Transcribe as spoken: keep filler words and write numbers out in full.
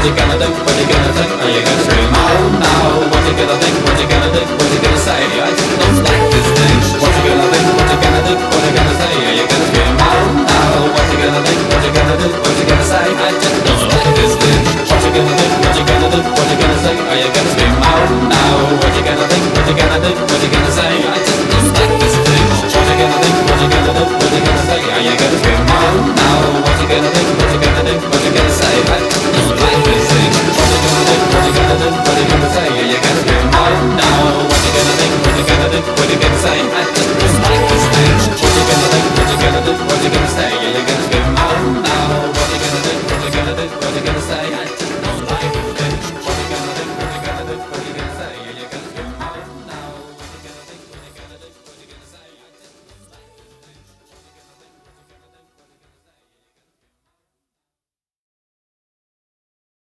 What you gonna do? What you gonna think? Are you gonna scream? Oh no. What you gonna think? What you gonna do? What you gonna say? I just don't like this thing. What you gonna think? What you gonna do? What you gonna say? Are you gonna scream? Oh no. What you gonna think? What you gonna do? What you gonna say? I just don't like this thing. What you gonna think? What you gonna do? What you gonna say? Are you gonna scream? Oh no. What you gonna think? What you gonna do? What you gonna say? I just don't like this thing. What you gonna think? What you gonna do? What you gonna say? Are you gonna scream? Oh no. What you gonna think?